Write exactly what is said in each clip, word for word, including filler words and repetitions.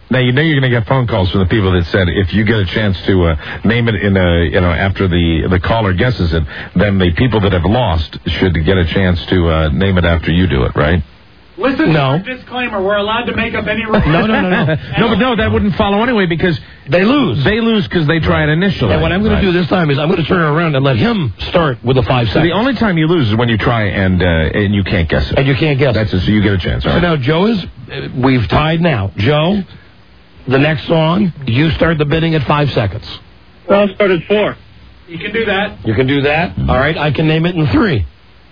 Now, you know you're going to get phone calls from the people that said if you get a chance to uh, name it in a, you know, after the, the caller guesses it, then the people that have lost should get a chance to uh, name it after you do it, right? Listen no. to our disclaimer. We're allowed to make up any rules. No, no, no, no. No, but no, that wouldn't follow anyway because they lose. They lose because they try it initially. And what I'm going right. to do this time is I'm going to turn it around and let him start with the five so seconds. The only time you lose is when you try and uh, and you can't guess it. And you can't guess That's it. it, so you get a chance. All So right. now Joe is, uh, we've tied now. Joe, the next song, you start the bidding at five seconds. Well, I'll start at four. You can do that. You can do that. All right, I can name it in three.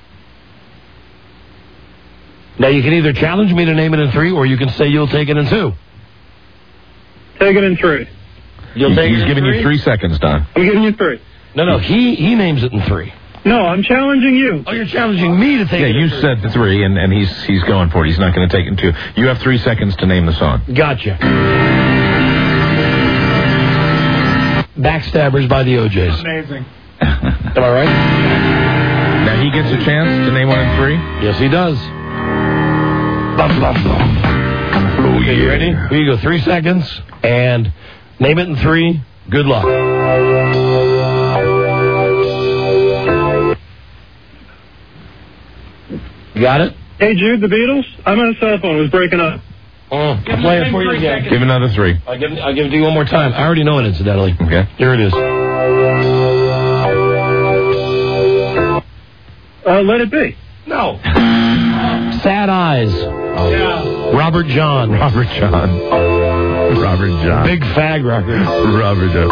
Now, you can either challenge me to name it in three, or you can say you'll take it in two. Take it in three. You'll take He's it in giving three? you three seconds, Don. I'm giving you three. No, no, he he names it in three. No, I'm challenging you. Oh, you're challenging me to take Yeah, it in you three. said the three, and, and he's he's going for it. He's not going to take it in two. You have three seconds to name the song. Gotcha. Backstabbers by the O Js. Amazing. Am I right? Now he gets a chance to name one in three? Yes, he does. Bum, bum, bum. Oh, Okay, you ready? Here you go. Three seconds, and name it in three. Good luck. You got it? Hey, Jude, the Beatles? I'm on a cell phone. It was breaking up. Oh, I'll play it for you again. Give another three. I'll give, I'll give it to you one more time. I already know it, incidentally. Okay. Here it is. Uh, let it be. No. Sad Eyes. Oh. Yeah. Robert John. Robert John. Robert John. Big fag record. Robert John.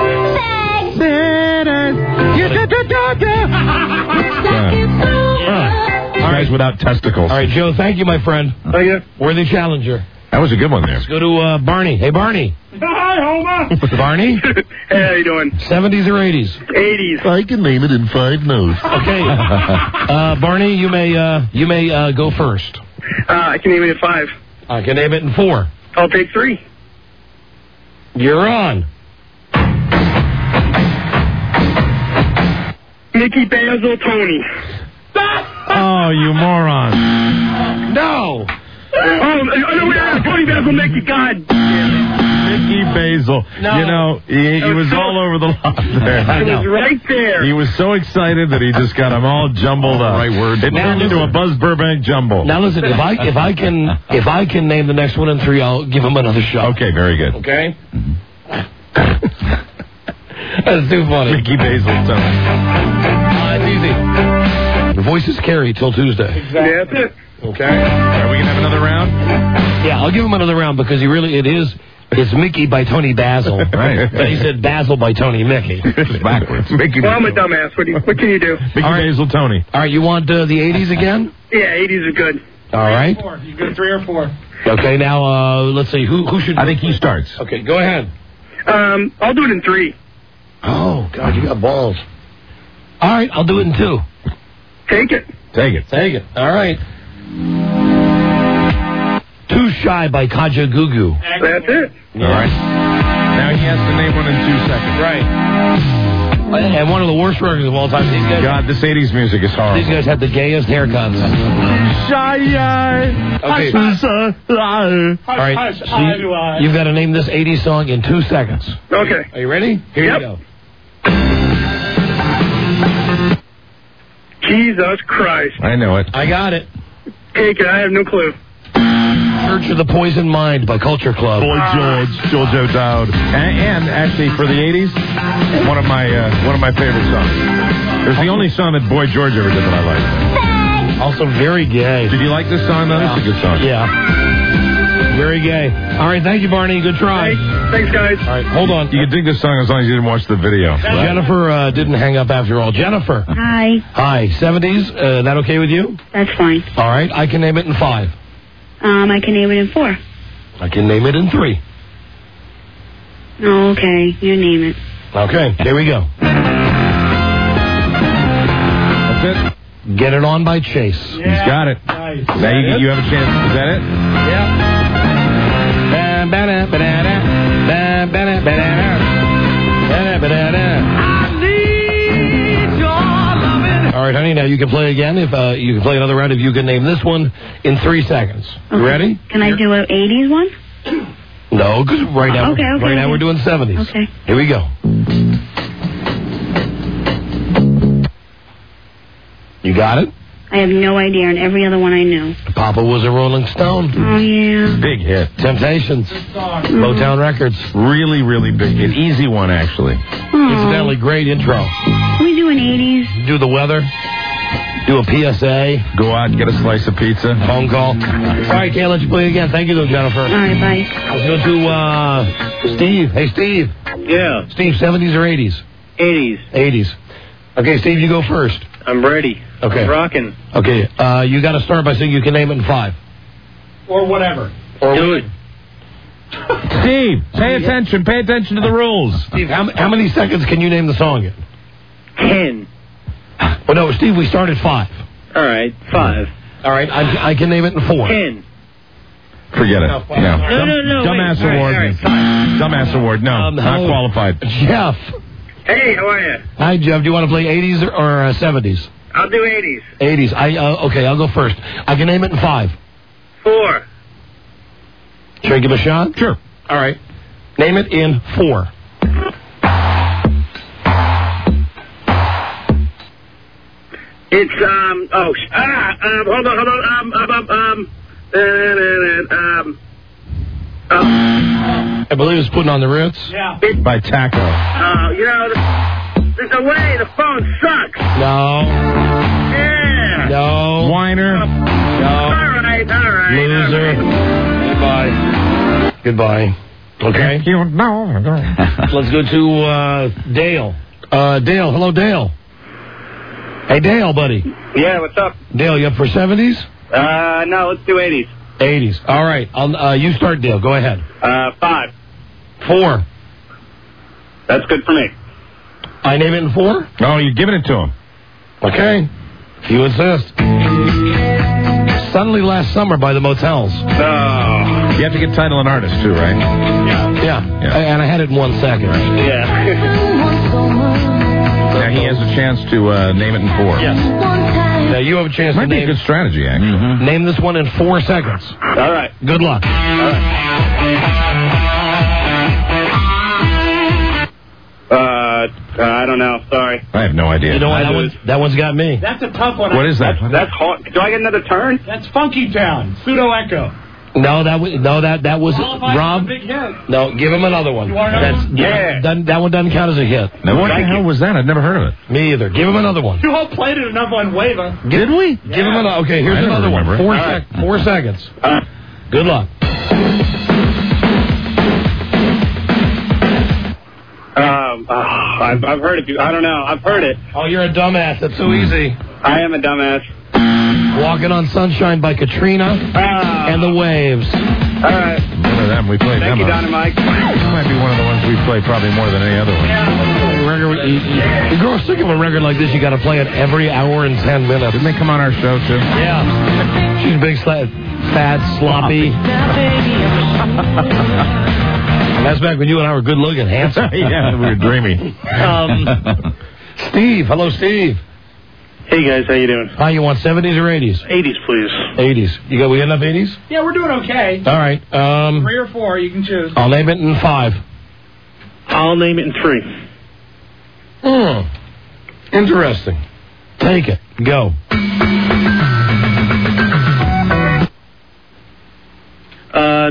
All right. Guys without testicles. All right, Joe, thank you, my friend. Thank you. Worthy challenger. That was a good one there. Let's go to uh, Barney. Hey, Barney. Hi, Homer. Barney? Hey, how you doing? seventies or eighties? eighties. I can name it in five notes. Okay. uh, Barney, you may uh, you may uh, go first. Uh, I can name it at five. I can name it in four. I'll take three. You're on. Mickey Basil Tony. Oh, you moron. No. Oh, no, wait, uh, Tony Basil, Mickey, God. Mickey Basil. No. You know, he, he was all over the lot there. It was right there. He was so excited that he just got them all jumbled up. Right word. It turned into a Buzz Burbank jumble. Now listen, if I if I can if I can name the next one in three, I'll give him another shot. Okay, very good. Okay. That's too funny. Mickey Basil. Uh, it's easy. The voices carry till Tuesday. Exactly. Yeah, that's it. Okay. Are we gonna have another round? Yeah, I'll give him another round because he really it is. It's Mickey by Tony Basil. Right. But he said Basil by Tony Mickey. It's backwards. Mickey Well, I'm a Basil. dumbass. What, do you, what can you do? Mickey All right. Basil Tony. All right, you want uh, the eighties again? Yeah, eighties are good. All right. Four. You go three or four. Okay, now uh, let's see who who should. I think he starts. Okay, go ahead. Um, I'll do it in three. Oh God, you got balls. All right, I'll do it in two. Take it. Take it. Take it. All right. Too Shy by Kaja Gugu. That's it. All right. Now he has to name one in two seconds. Right. And one of the worst records of all time. These guys. God, this eighties music is horrible. These guys had the gayest haircuts. Okay. All right. Hush, So hush, you, hush. you've got to name this eighties song in two seconds. Okay. Are you ready? Here Yep. you go. Jesus Christ. I know it. I got it. Take it. I have no clue. Church of the Poison Mind by Culture Club. Boy George, George O'Dowd, and, and actually for the eighties, one of my uh, one of my favorite songs. It was the only song that Boy George ever did that I liked. Also very gay. Did you like this song though? It's a good song. Yeah. Very gay. All right, thank you, Barney. Good try. Hey, thanks, guys. All right, hold on. You can dig this song as long as you didn't watch the video. Jennifer uh, didn't hang up after all. Jennifer. Hi. Hi. seventies. Uh, that okay with you? That's fine. All right. I can name it in five. Um, I can name it in four. I can name it in three. Oh, okay. You name it. Okay. Here we go. That's it. Get It On by Chase. He's got it. Nice. Now you, you have a chance. Is that it? Yeah. All right, honey, now you can play again. If uh, you can play another round if you can name this one in three seconds. You Okay. ready? Can I do an eighties one? No, because right now, Okay, okay, right now okay. we're doing seventies. Okay. Here we go. You got it? I have no idea, and every other one I knew. Papa was a Rolling Stone. Oh, yeah. Big hit. Temptations. Mm-hmm. Motown Records. Really, really big. An easy one, actually. Oh. Incidentally, great intro. Can we do an eighties? Do the weather. Do a P S A. Go out and get a slice of pizza. Phone call. All right, can't let you play again. Thank you, though, Jennifer. All right, bye. Let's go to uh, Steve. Hey, Steve. Yeah. Steve, seventies or eighties? eighties. eighties. Okay, Steve, you go first. I'm ready. Okay. I'm rocking. Okay, uh, you got to start by saying you can name it in five. Or whatever. Or Do it. Steve, pay attention. Pay attention to the rules. Steve, how, how many seconds can you name the song in? Ten. Well, no, Steve, we start at five. All right. Five. All right, I, I can name it in four. Ten. Forget it. No. No, no, no, Dumbass wait. award. All right, all right, Dumbass award. No, Um, not how- qualified. Jeff. Hey, how are you? Hi, Jeff. Do you want to play eighties or, or uh, seventies? I'll do eighties. eighties. I uh, okay, I'll go first. I can name it in five. Four. Should I give it a shot? Sure. All right. Name it in four. It's, um, oh, sh- ah, um, hold on, hold on, um, um, um, um, uh, um, um, I believe it's Putting on the Ritz. Yeah. By Taco. uh, you know, the, there's a way, the phone sucks. No. Yeah. No. Whiner. All No. right, all right. Loser. all right. Goodbye. Goodbye. Okay. You know. Let's go to uh, Dale. Uh, Dale. Hello, Dale. Hey, Dale, buddy. Yeah, what's up? Dale, you up for seventies? Uh, no, let's do eighties. eighties. All right. I'll, uh, you start, Dale. Go ahead. Uh, five. Four. That's good for me. I name it in four? Oh, you're giving it to him. Okay. You insist. Suddenly Last Summer by the Motels. Oh. You have to get title and artist, too, right? Yeah. Yeah. And I had it in one second. Yeah. Now he has a chance to uh, name it in four. Yes. Now you have a chance Might to be a name, good strategy, actually. name this one in four seconds. All right. Good luck. All right. Uh, I don't know. Sorry. I have no idea. You know what? I That, lose. one, that one's got me. That's a tough one. What is that? That's hard. Do I get another turn? That's Funky Town. Pseudo Echo. No, that was no that that was Qualified for Rob. a big hit. No, give him another one. You want another That's, one? Yeah. Doesn't- that one doesn't count as a hit. Now, what the Thank hell you. was that? I've never heard of it. Me either. Give him another one. You all played it enough on Wava. Did we? Give him another. Okay, here's I don't another one. remember. Four, All sec- right. four seconds. Uh, Good luck. um, oh, I've, I've heard it. I don't know. I've heard it. Oh, you're a dumbass. That's so easy. I am a dumbass. Walking on Sunshine by Katrina Ah. and the Waves. All right. Remember them? We played Thank them. you, uh, Dynamite. This might be one of the ones we play probably more than any other one. Record, you, you, you grow sick of a record like this, you got to play it every hour and ten minutes. Didn't they come on our show, too? Yeah. She's big, sla- fat, sloppy. That's back when you and I were good looking, handsome. Yeah, we were dreamy. Um, Steve. Hello, Steve. Hey, guys. How you doing? Hi, you want seventies or eighties? eighties, please. eighties. You got, we got enough eighties? Yeah, we're doing okay. All right. Um, Three or four, you can choose. I'll name it in five. I'll name it in three. Hmm. Interesting. Take it. Go. Uh,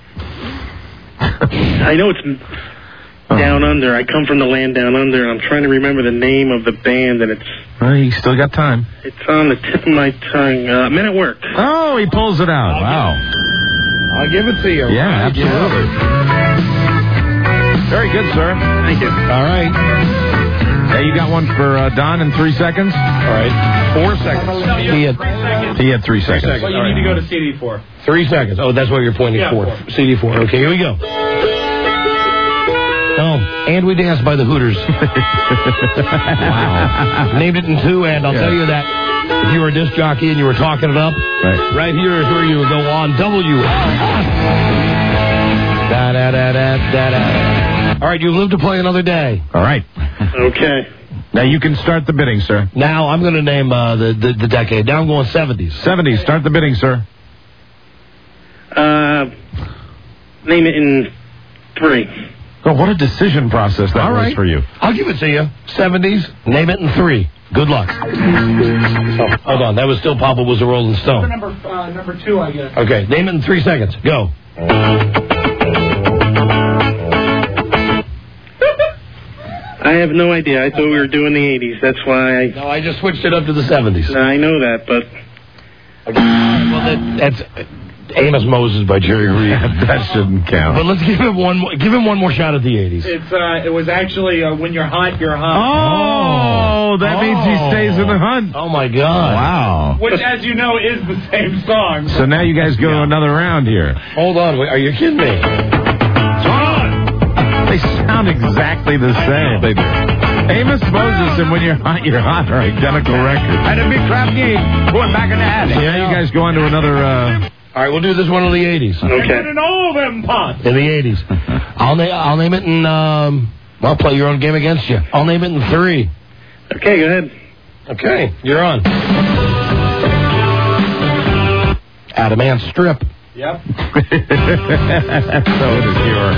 I know it's Down Under. I come from the land down under, and I'm trying to remember the name of the band, and it's Well, you still got time. it's on the tip of my tongue. Uh, Men at Work. Oh, he pulls it out. Wow. I'll give it to you. Yeah, absolutely. Very good, sir. Thank you. All right. Hey, you got one for uh, Don in three seconds? All right. Four seconds. No, you He have had three seconds. He had three seconds. seconds. Well, you need to go to C D four. three seconds. Oh, that's what you're pointing Yeah, for. four. C D four. Okay, here we go. Oh, And We Dance by the Hooters. Wow. Named it in two, and I'll Yeah. tell you that if you were a disc jockey and you were talking it up, Right. right here is where you would go on W. Da da da da da da. All right, you live to play another day. All right. Okay. Now you can start the bidding, sir. Now I'm going to name uh, the, the the decade. Now I'm going seventies. seventies. Start the bidding, sir. Uh, Name it in three. Oh, what a decision process that All was right. for you. I'll give it to you. seventies, name it in three. Good luck. Oh, hold on. That was still Papa Was a Rolling Stone. Number uh, number two, I guess. Okay, name it in three seconds. Go. I have no idea. I thought we were doing the eighties. That's why I... No, I just switched it up to the seventies. I know that, but... Well, that, that's uh, Amos Moses by Jerry Reed. That shouldn't count. But let's give him one more. Give him one more shot at the eighties. It's uh, it was actually uh, When You're Hot, You're Hot. Oh, that Oh. means he stays in the hunt. Oh my God! Wow. Which, as you know, is the same song. So now you guys go to another round here. Hold on. Wait, are you kidding me? They sound exactly the same. They do. Amos Moses and When You're Hot, You're Hot are identical records. Had a big crap game. Going back in the attic. So now you guys go on to another... Uh, All right, we'll do this one in the eighties. Okay. In all them pots. In the eighties. I'll name. I'll name it in. Um, I'll play your own game against you. I'll name it in three. Okay, go ahead. Okay, you're on. Adam Ant Strip. Yep. so it is your...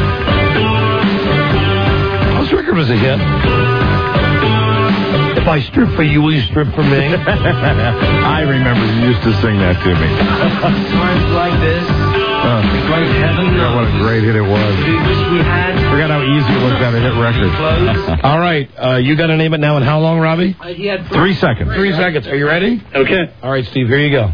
This record was a hit. If I strip for you, will you strip for me? I remember you used to sing that to me. Times like this, Uh, like heaven God, what a knows. great hit it was. We wish we had. Forgot how easy it was to have a hit record. Clothes. All right, uh, you got to name it now. And how long, Robbie? Uh, he had Three seconds. Three seconds. Are you ready? Okay. All right, Steve. Here you go.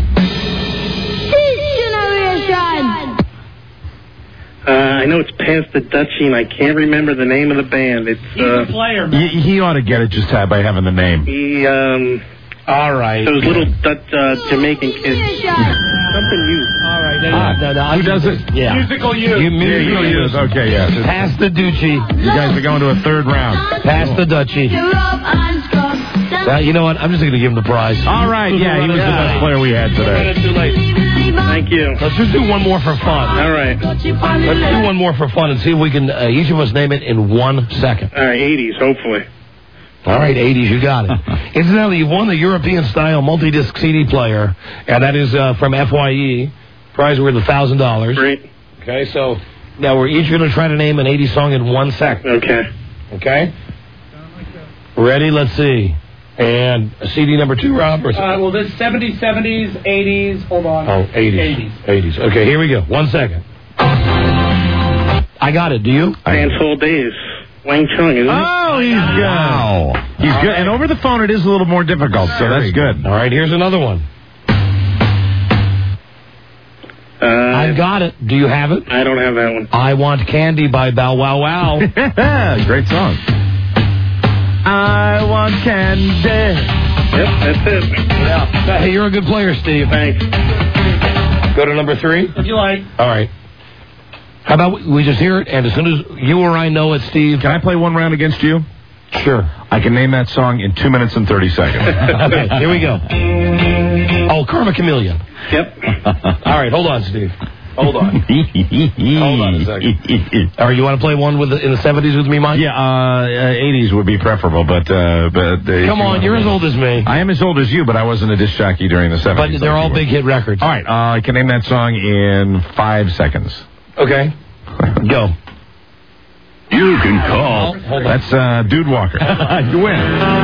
Uh, I know it's past the Dutchie, and I can't remember the name of the band. It's He's a uh, player, man. He, he ought to get it just by having the name. he, um, All right. those little Dutch, uh, Jamaican kids. Something you. All right. There you Ah, go. no, no, I Who does it? Yeah. Musical you. You Yeah, musical you use. Okay, yes. Pass the Ducci. You guys are going to a third round. Pass the Dutchie. Uh, you know what? I'm just going to give him the prize. All right, yeah, he was the best player we had today. Too late. Thank you. Let's just do one more for fun. All right. Let's do one more for fun and see if we can, uh, each of us name it in one second. All right, eighties, hopefully. All right, eighties, you got it. Incidentally, you won the European-style multi-disc C D player, and that is uh, from F Y E. Prize worth one thousand dollars. Great. Okay, so now we're each going to try to name an eighties song in one second. Okay. Okay? Ready? Let's see. And C D number two, Rob? Or Uh, well, this seventies, seventies, eighties. Hold on. oh, eighties. eighties. eighties. Okay, here we go. One second. I got it. Do you? Dance Hall Days. Wang Chung, isn't it? Oh, he's good. Wow. He's good. And over the phone, it is a little more difficult, so that's good. All right, here's another one. Uh, I've got it. Do you have it? I don't have that one. I Want Candy by Bow Wow Wow. Great song. I want candy. Yep, that's it. Yeah. Hey, you're a good player, Steve. Thanks. Go to number three. If you like. All right. How about we- we just hear it, and as soon as you or I know it, Steve. Can I play one round against you? Sure. I can name that song in two minutes and thirty seconds. Okay, here we go. Oh, Karma Chameleon. Yep. All right, hold on, Steve. Hold on. Hold on a second. All right, you want to play one with the, in the seventies with me, Mike? Yeah, uh, uh, eighties would be preferable, but... Uh, but uh, Come on, you're as old as me. I am as old as you, but I wasn't a disc jockey during the But seventies. they're all big hit records. All right, uh, I can name that song in five seconds. Okay. Go. You can call. Hold on. That's uh, Dude Walker. You win.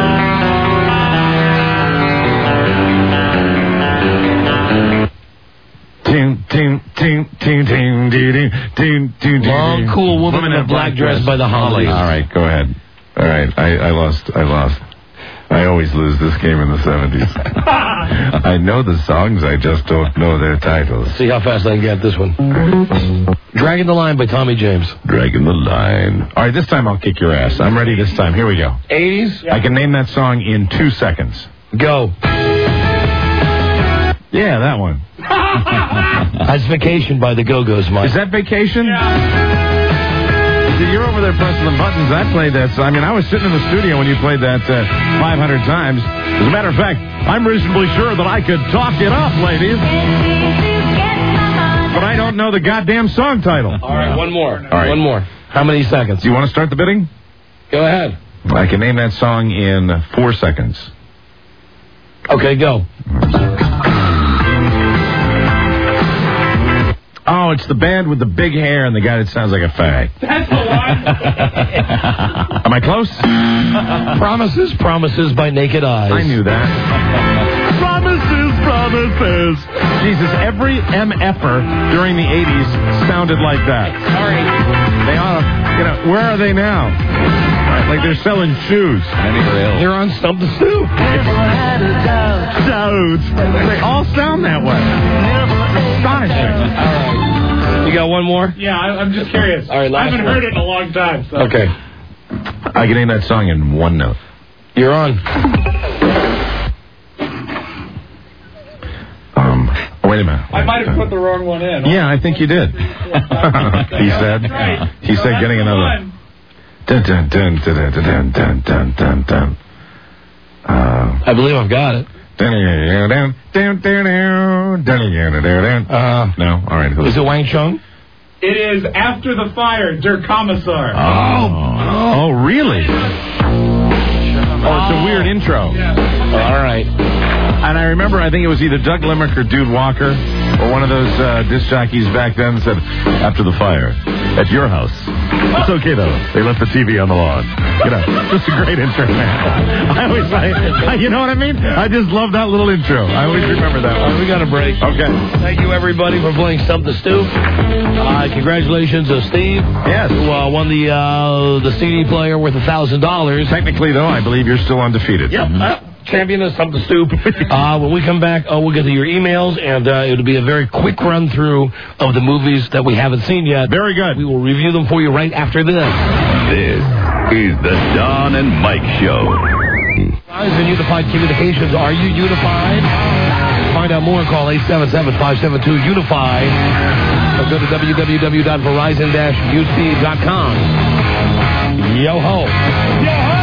Ting, ting, ting, ting, ting, dee, dee, ting, ting, dee, Long, dee. Cool Woman in a Black Dress by the Hollies. All right, go ahead. All right, I, I lost. I lost. I always lose this game in the seventies. I know the songs, I just don't know their titles. See how fast I can get this one. Dragging the Line by Tommy James. Dragging the line. All right, this time I'll kick your ass. I'm ready this time. Here we go. eighties? I can name that song in two seconds. Go. Yeah, that one. That's Vacation by the Go-Go's, Mike. Is that Vacation? See, you're over there pressing the buttons. I played that. So, I mean, I was sitting in the studio when you played that uh, five hundred times. As a matter of fact, I'm reasonably sure that I could talk it up, ladies. But I don't know the goddamn song title. All right, one more. All right. One more. How many seconds? Do you want to start the bidding? Go ahead. I can name that song in four seconds. Okay, go. Oh, it's the band with the big hair and the guy that sounds like a fag. That's the one. Am I close? Promises, Promises by Naked Eyes. I knew that. Promises, promises. Jesus, every M F-er during the eighties sounded like that. Sorry. They ought to, you know, where are they now? Right, like they're selling shoes. They're on Stump the Stoop. Shoes. They all sound that way. Astonishing. All right. You got one more? Yeah, I, I'm just curious. All right, I last haven't one. heard it in a long time. So. Okay. I can name that song in one note. You're on. Um, wait a minute. I might have put the wrong one in. Yeah, I think you did. he said. Right. He said Well, getting that's the another. one. Dun dun dun dun dun dun dun dun dun dun. Uh, I believe I've got it. dun dun dun dun dun dun dun. Uh, No, all right. is it Wang Chung? It is After the Fire, Der Kommissar. Oh, oh, really? Oh, it's a weird intro. All right. And I remember, I think it was either Doug Limerick or Dude Walker, or one of those uh, disc jockeys back then said, "After the fire, at your house." It's okay though. They left the T V on the lawn. You know, just a great intro, man. I always, I, I, you know what I mean? I just love that little intro. I always remember that one. We got a break. Okay. Thank you, everybody, for playing Stump the Stoop. Uh, congratulations to Steve. Yes. Who uh, won the uh, the C D player worth a thousand dollars. Technically, though, I believe you're still undefeated. Yep. Uh, champion of Stump the Stoop. Uh, when we come back, uh, we'll get to your emails, and uh, it'll be a very quick run through of the movies that we haven't seen yet. Very good. We will review them for you right after this. This is the Don and Mike Show. Guys in Unified Communications, are you unified? Find out more, call eight seven seven, five seven two, UNIFIED. Or go to w w w dot verizon dash u c dot com. Yo ho. Yo ho.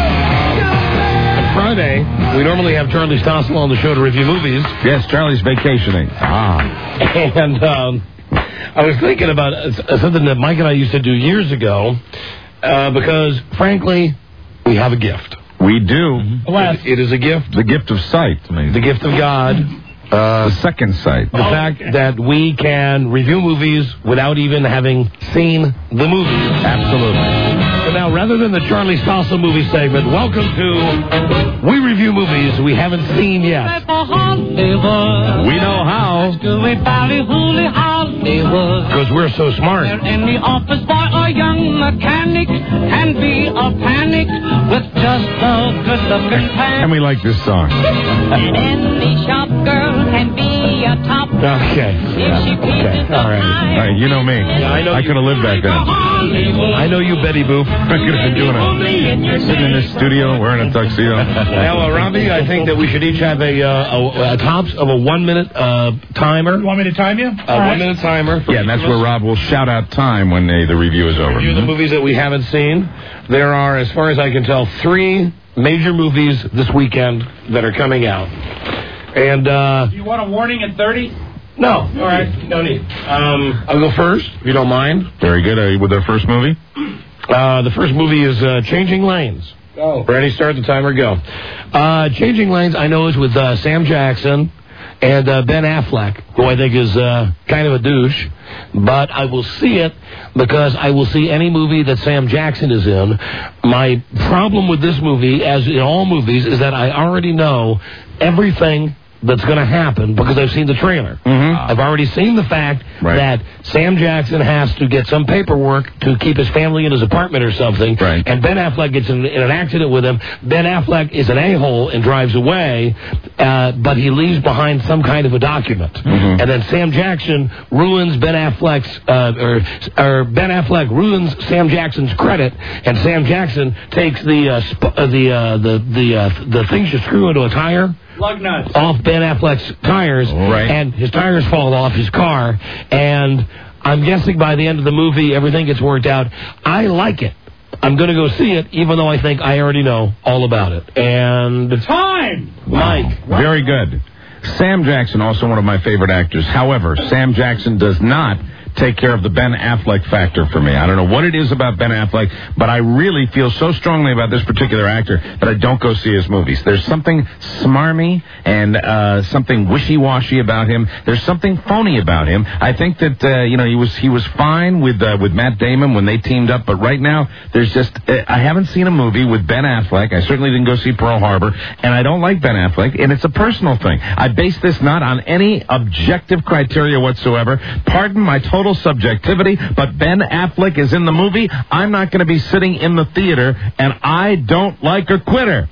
On Friday, we normally have Charlie Stossel on the show to review movies. Yes, Charlie's vacationing. Ah. And um, I was thinking about uh, something that Mike and I used to do years ago, uh, because, frankly, we have a gift. We do. It, it is a gift. The gift of sight. The gift of God. Uh, the second sight. The fact that we can review movies without even having seen the movie. Absolutely. So now, rather than the Charlie Stossel movie segment, welcome to We Review Movies We Haven't Seen Yet. We know how. Because we're so smart. In the office boy or young mechanic can be a panic with just a good-looking pan. And we like this song. Any shop girl can be a top. Okay. If she Okay. All right. All right, you know me. Yeah, I know I you. could have lived back then. I know you, Betty Boop. I could have been doing it. Sitting in this studio wearing a tuxedo. Now, uh, Robbie, I think that we should each have a, uh, a, a tops of a one-minute uh, timer. You want me to time you? A one-minute timer. Yeah, and that's where Rob will shout out time when the, the review is over. Review the movies that we haven't seen. There are, as far as I can tell, three major movies this weekend that are coming out. And, uh... Do you want a warning at thirty? No. All right. No need. Um, I'll go first, if you don't mind. Very good. Are you with our first movie? Uh, the first movie is uh, Changing Lanes. Go. Ready, start the timer, go. Uh, Changing Lanes, I know, is with uh, Sam Jackson and uh, Ben Affleck, who I think is uh, kind of a douche. But I will see it because I will see any movie that Sam Jackson is in. My problem with this movie, as in all movies, is that I already know everything that's going to happen because I've seen the trailer. Mm-hmm. I've already seen the fact Right. that Sam Jackson has to get some paperwork to keep his family in his apartment or something, Right. and Ben Affleck gets in, in an accident with him. Ben Affleck is an a-hole and drives away, uh, but he leaves behind some kind of a document. Mm-hmm. And then Sam Jackson ruins Ben Affleck's, uh, or, or Ben Affleck ruins Sam Jackson's credit, and Sam Jackson takes the uh, sp- uh, the uh, the the uh, the things you screw into a tire Lug nuts. off Ben Affleck's tires, Right. and his tires fall off his car, and I'm guessing by the end of the movie, everything gets worked out. I like it. I'm going to go see it, even though I think I already know all about it. And Time. Mike. Very good. Sam Jackson, also one of my favorite actors. However, Sam Jackson does not take care of the Ben Affleck factor for me. I don't know what it is about Ben Affleck, but I really feel so strongly about this particular actor that I don't go see his movies. There's something smarmy and uh, something wishy-washy about him. There's something phony about him. I think that uh, you know he was he was fine with uh, with Matt Damon when they teamed up, but right now there's just uh, I haven't seen a movie with Ben Affleck. I certainly didn't go see Pearl Harbor, and I don't like Ben Affleck, and it's a personal thing. I base this not on any objective criteria whatsoever. Pardon my total subjectivity, but Ben Affleck is in the movie. I'm not going to be sitting in the theater, and I don't like a quitter.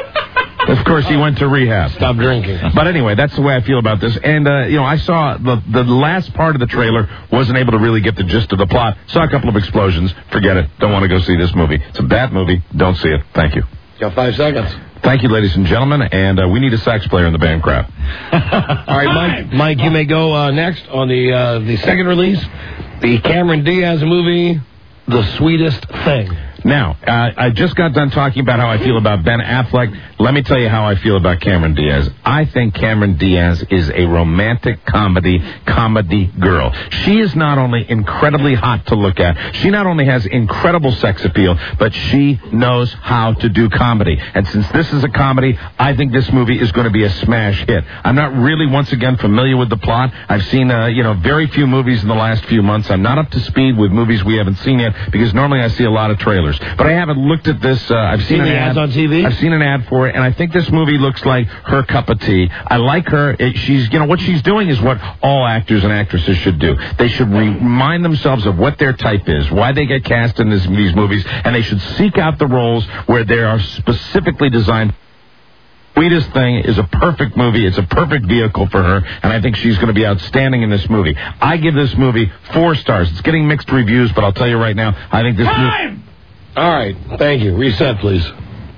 Of course, he went to rehab. Stop drinking. But anyway, that's the way I feel about this. And, uh, you know, I saw the the last part of the trailer, wasn't able to really get the gist of the plot. Saw a couple of explosions. Forget it. Don't want to go see this movie. It's a bad movie. Don't see it. Thank you. Got five seconds. Thank you, ladies and gentlemen. And uh, we need a sax player in the band crowd. All right, Mike, Mike, you may go uh, next on the uh, the second release, the Cameron Diaz movie, The Sweetest Thing. Now, uh, I just got done talking about how I feel about Ben Affleck. Let me tell you how I feel about Cameron Diaz. I think Cameron Diaz is a romantic comedy, comedy girl. She is not only incredibly hot to look at, she not only has incredible sex appeal, but she knows how to do comedy. And since this is a comedy, I think this movie is going to be a smash hit. I'm not really, once again, familiar with the plot. I've seen, uh, you know, very few movies in the last few months. I'm not up to speed with movies we haven't seen yet, because normally I see a lot of trailers. But I haven't looked at this. Uh, I've seen, seen an the ad ads on T V. I've seen an ad for it, and I think this movie looks like her cup of tea. I like her. It, she's, you know, what she's doing is what all actors and actresses should do. They should remind themselves of what their type is, why they get cast in this, these movies, and they should seek out the roles where they are specifically designed. Sweetest Thing is a perfect movie. It's a perfect vehicle for her, and I think she's going to be outstanding in this movie. I give this movie four stars. It's getting mixed reviews, but I'll tell you right now, I think this movie... All right, thank you. Reset, please.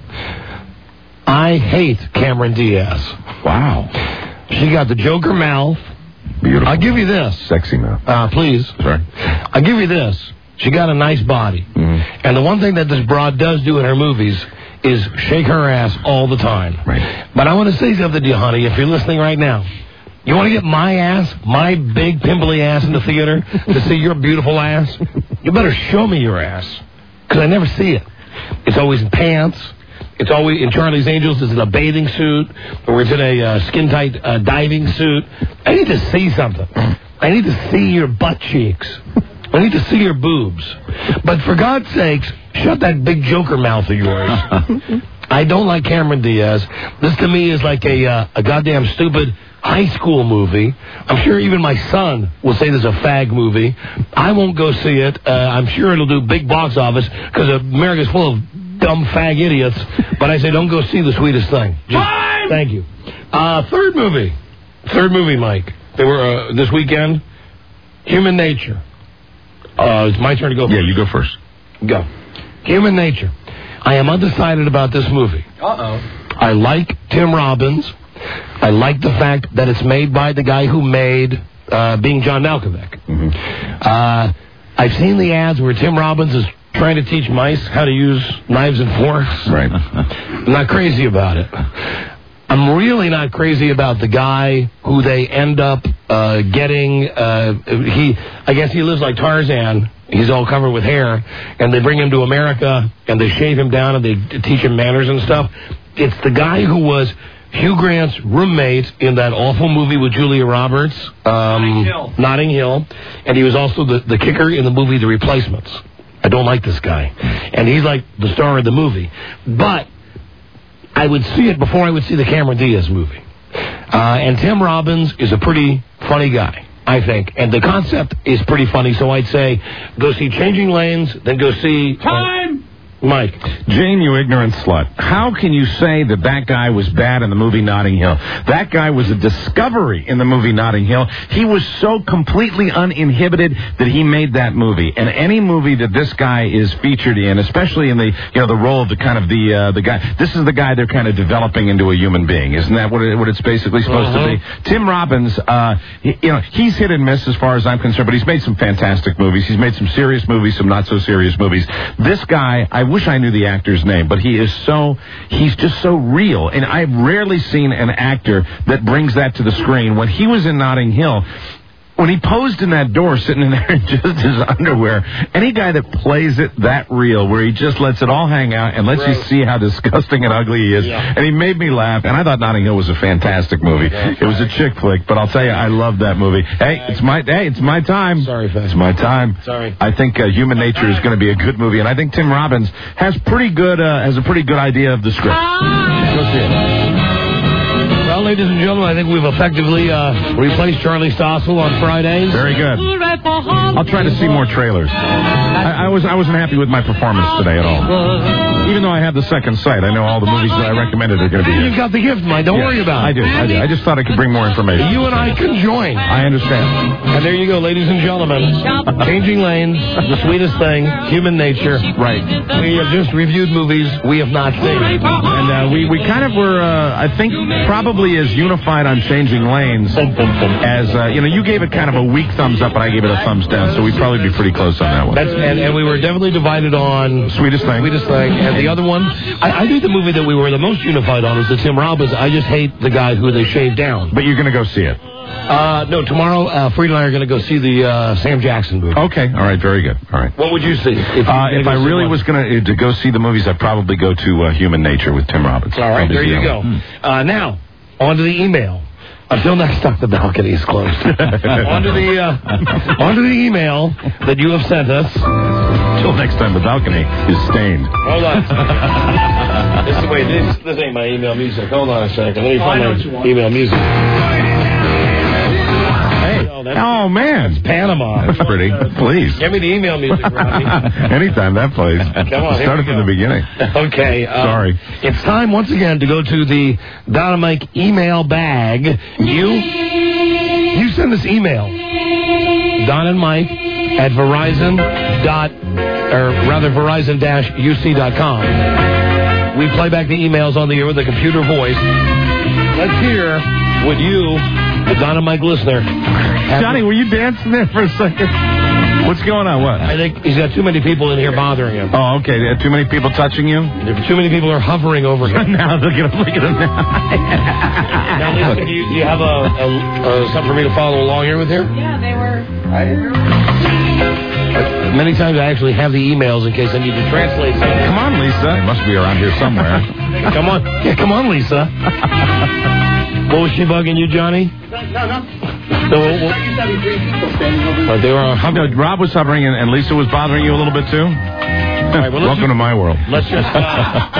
I hate Cameron Diaz. Wow. She got the Joker mouth. Beautiful. I'll give you this. Sexy mouth. Uh, please. Sorry. I'll give you this. She got a nice body. Mm-hmm. And the one thing that this broad does do in her movies is shake her ass all the time. Right. But I want to say something to you, honey, if you're listening right now. You want to get my ass, my big pimply ass in the theater to see your beautiful ass? You better show me your ass. Because I never see it. It's always in pants. It's always in Charlie's Angels. It's in a bathing suit, or it's in a uh, skin-tight uh, diving suit. I need to see something. I need to see your butt cheeks. I need to see your boobs. But for God's sakes, shut that big Joker mouth of yours. I don't like Cameron Diaz. This to me is like a uh, a goddamn stupid high school movie. I'm sure even my son will say this is a fag movie. I won't go see it. Uh, I'm sure it'll do big box office because America's full of dumb fag idiots. But I say don't go see The Sweetest Thing. Just, Time! Thank you. Uh, third movie. Third movie, Mike. They were uh, this weekend. Human Nature. Uh, it's my turn to go first. Yeah, you go first. Go. Human Nature. I am undecided about this movie. Uh-oh. I like Tim Robbins. I like the fact that it's made by the guy who made uh, Being John Malkovich. Mm-hmm. Uh, I've seen the ads where Tim Robbins is trying to teach mice how to use knives and forks. Right. I'm not crazy about it. I'm really not crazy about the guy who they end up uh, getting. Uh, he, I guess he lives like Tarzan. He's all covered with hair, and they bring him to America, and they shave him down, and they teach him manners and stuff. It's the guy who was Hugh Grant's roommate in that awful movie with Julia Roberts, um, Notting Hill. Notting Hill, and he was also the, the kicker in the movie The Replacements. I don't like this guy, and he's like the star of the movie. But I would see it before I would see the Cameron Diaz movie. Uh, and Tim Robbins is a pretty funny guy, I think. And the concept is pretty funny, so I'd say go see Changing Lanes, then go see... Time! Mike. Jane, you ignorant slut. How can you say that that guy was bad in the movie Notting Hill? That guy was a discovery in the movie Notting Hill. He was so completely uninhibited that he made that movie. And any movie that this guy is featured in, especially in the, you know, the role of the kind of the uh, the guy, this is the guy they're kind of developing into a human being. Isn't that what, it, what it's basically supposed uh-huh. to be? Tim Robbins, uh, he, you know, he's hit and miss as far as I'm concerned, but he's made some fantastic movies. He's made some serious movies, some not so serious movies. This guy, I wish I knew the actor's name, but he is so, he's just so real. And I've rarely seen an actor that brings that to the screen. When he was in Notting Hill, when he posed in that door, sitting in there in just his underwear, any guy that plays it that real, where he just lets it all hang out and lets Gross. you see how disgusting and ugly he is, yeah. and he made me laugh. And I thought Notting Hill was a fantastic movie. It was a chick flick, but I'll tell you, I love that movie. Hey, it's my hey, it's my time. Sorry, Fez. It's my time. Sorry. I think uh, Human Nature is going to be a good movie, and I think Tim Robbins has pretty good uh, has a pretty good idea of the script. Go see it. Well, ladies and gentlemen, I think we've effectively uh, replaced Charlie Stossel on Fridays. Very good. I'll try to see more trailers. I, I was I wasn't happy with my performance today at all. Even though I have the second sight, I know all the movies that I recommended are going to be here. You've got the gift, Mike. Don't yeah, worry about it. I do. I do. I just thought I could bring more information. You and I can join. I understand. And there you go, ladies and gentlemen. Changing Lanes, the sweetest thing, Human Nature. Right. We have just reviewed movies we have not seen. And uh, we, we kind of were, uh, I think, probably as unified on Changing Lanes as, uh, you know, you gave it kind of a weak thumbs up and I gave it a thumbs down, so we'd probably be pretty close on that one. That's, and, and we were definitely divided on Sweetest Thing. Sweetest Thing. And the other one, I, I think the movie that we were the most unified on was the Tim Robbins. I just hate the guy who they shaved down. But you're going to go see it? Uh, no, tomorrow, uh, Frieda and I are going to go see the uh, Sam Jackson movie. Okay, all right, very good. All right. What would you see? If, uh, if I really was going to go see the movies, I'd probably go to uh, Human Nature with Tim Robbins. All right, there you go. Uh, now, on to the email. Until next time, the balcony is closed. onto the uh, onto the email that you have sent us. Until next time, the balcony is stained. Hold on a second. this, wait, this, this ain't my email music. Hold on a second. Let me find my email music. Hey. Oh, that's, oh man. It's Panama. That's pretty. Please. Give me the email music, Robbie. Anytime that plays. Come on. Start it from the beginning. Okay. Uh, Sorry. It's time once again to go to the Don and Mike email bag. You, you send this email. Don and Mike at Verizon dot, or rather Verizon dash U C dot com. We play back the emails on the air with a computer voice. Let's hear what you, the Don and Mike listener. Johnny, were you dancing there for a second? What's going on? What? I think he's got too many people in here bothering him. Oh, okay. Too many people touching you? Too many people are hovering over him. Now, look at him. Look at him now. Now, listen, do you, do you have a, a, a something for me to follow along here with here? Yeah, they were. Many times I actually have the emails in case I need to translate something. Come on, Lisa. It must be around here somewhere. Come on. Yeah, come on, Lisa. What was she bugging you, Johnny? No, no. So, well, well, uh, they were on no, Rob was hovering and, and Lisa was bothering you a little bit too? All right, well, welcome just, to my world. Let's just... Uh...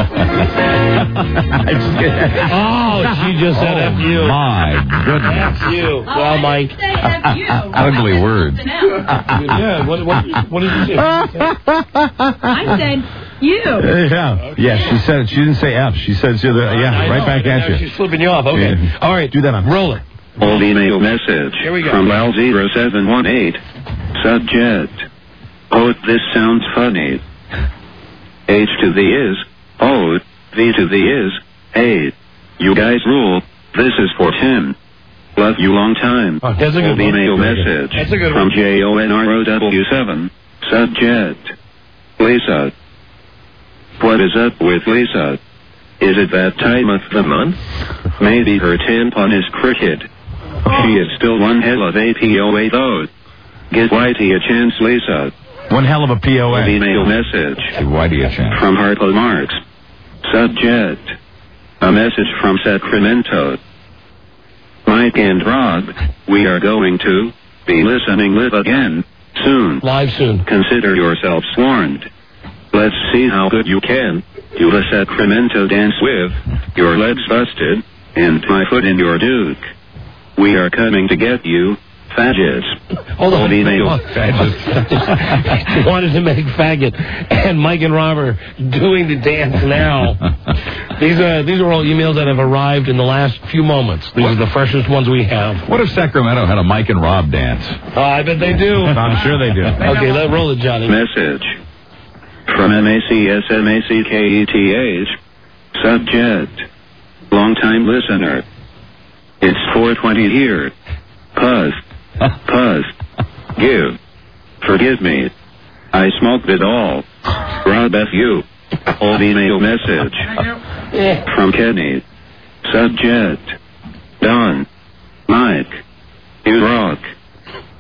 oh, she just said oh, F you. My goodness. F you. Well, Mike. Ugly words. Yeah, what, what, what did you say? I said... You. Yeah. Yeah, she said it. She didn't say F. She said, so the, yeah, I right know, back at you. She's flipping you off. Okay. Yeah. All right. Do that on. Roll it. Old email message Here we go. from L zero seven one eight. Subject. Oh, this sounds funny. H to the is. O. V to the is. A. You guys rule. This is for Tim. Love you long time. Oh, that's a good Old one. email message That's a good from one. J O N R O W seven. Subject. Lisa. What is up with Lisa? Is it that time of the month? Maybe her tampon is crooked. She is still one hell of a P O A though. Give Whitey a chance, Lisa. One hell of a P O A. Old email message Give Whitey a chance. from Harpo Marx. Subject. A message from Sacramento. Mike and Rob, we are going to be listening live again soon. Live soon. Consider yourselves warned. Let's see how good you can do the Sacramento dance with your legs busted and my foot in your duke. We are coming to get you, faggots. Hold on. Old email. Faggot. Wanted to make faggot, and Mike and Rob are doing the dance now. These are these are all emails that have arrived in the last few moments. These are the freshest ones we have. What if Sacramento had a Mike and Rob dance? Oh, I bet they do. I'm sure they do. Okay, let roll it, Johnny. Message from M A C S M A C K E T H. Subject. Long-time listener. It's four twenty here. Puzz. Puzz. Give. Forgive me. I smoked it all. Rob F you. Old email message from Kenny. Subject. Don. Mike. You rock.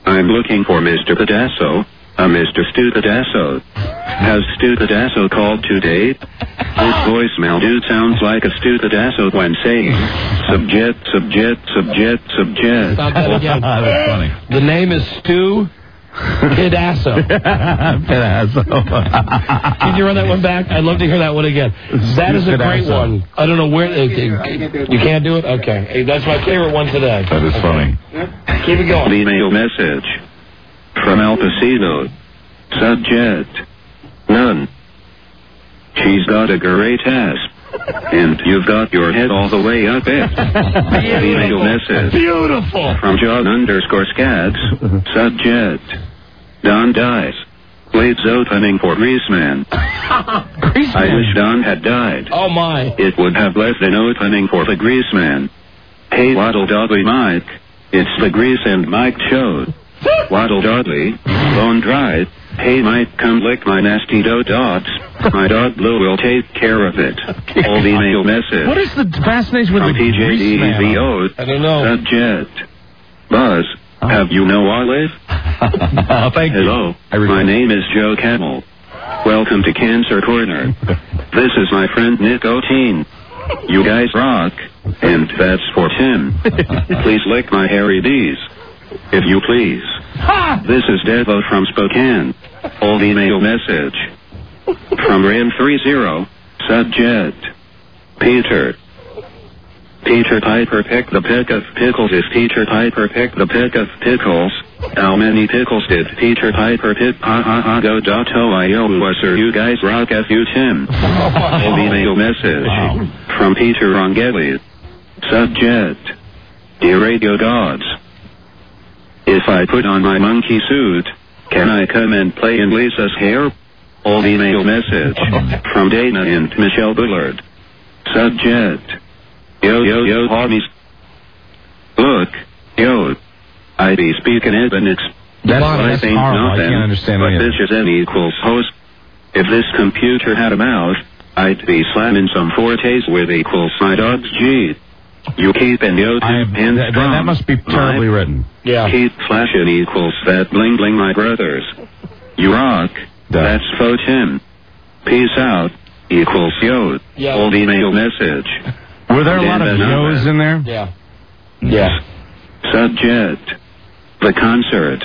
I'm looking for Mister Pedasso. Uh, Mister Stupidasso. Has Stupidasso called today? This voicemail dude sounds like a Stupidasso when saying subject, subject, subject, subject. Stop that again. That's funny. The name is Stu Pedasso. Pedasso. Can you run that one back? I'd love to hear that one again. That is a great Pedasso. one. I don't know where... Uh, you can't do it? Okay. Hey, that's my favorite one today. That is funny. Keep it going. Email message. From Al Pacino. Subject. None. She's got a great ass. And you've got your head all the way up it. Email message. Beautiful. From John underscore Scads. Subject. Don dies. Blade's opening for Greaseman. I wish Don had died. Oh, my. It would have left an opening for the Greaseman. Hey, Waddle Dudley Mike. It's the Grease and Mike show. Waddle Dudley. Bone dry. Hey, Mike, come lick my nasty dough dogs. My dog Blue will take care of it. Old email message. What is the fascination with From the P J D grease man? V O. I don't know. Subject. Buzz. Have you no Olive? Oh, thank you. Hello. I really- My name is Joe Camel. Welcome to Cancer Corner. This is my friend Nicotine. You guys rock. And that's for Tim. Please lick my hairy D's. If you please. This is Devo from Spokane. Old email message. From Ram thirty. Subject. Peter. Peter Piper picked the peck of pickles. If Peter Piper picked the peck of pickles, how many pickles did Peter Piper pick? Ha ha ha go dot o i o sir. You guys rock F you Tim. Old email message. Wow. From Peter Rongelli. Subject. Dear radio gods. If I put on my monkey suit, can I come and play in Lisa's hair? Old email message. From Dana and Michelle Bullard. Subject. Yo, yo, yo, homies. Look, yo. I be speaking Ebonics. That's, But that's I think horrible. I nothing. can't understand But any of this it. is N equals host. If this computer had a mouth, I'd be slamming some fortes with equals my dog's G. You keep and yo I- and that, that must be terribly my written. Yeah. Keep flashing equals that bling bling my brothers. You rock. That's faux Tim. Peace out. Equals yo. Yeah. Old email message. Were there a lot of Dan yo's in there? Yeah. Yeah. Subject. The concert.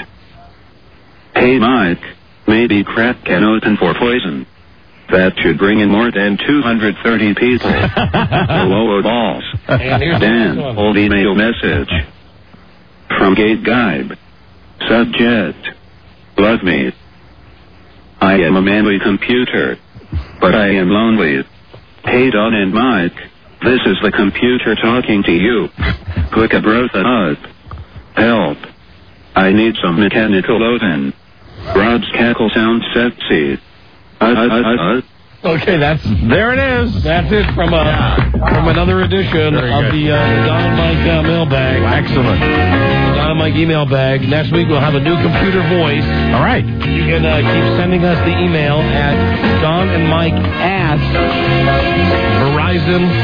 Hey Mike, maybe crack can open for Poison. That should bring in more than two hundred thirty people. Hello, balls. And here's the Dan, next one. old email message. From Gate Guide. Subject. Love me. I am a manly computer. But I am lonely. Hey Don and Mike, this is the computer talking to you. Quick a brother up. Help. I need some mechanical oven. Rob's cackle sounds sexy. Uh, uh, uh, uh. Okay, that's There it is. that's it from uh, from another edition Very of good. the uh, Don and Mike uh, mailbag. Excellent. Don and Mike email bag. Next week we'll have a new computer voice. All right. You can uh, keep sending us the email at Don and Mike at Verizon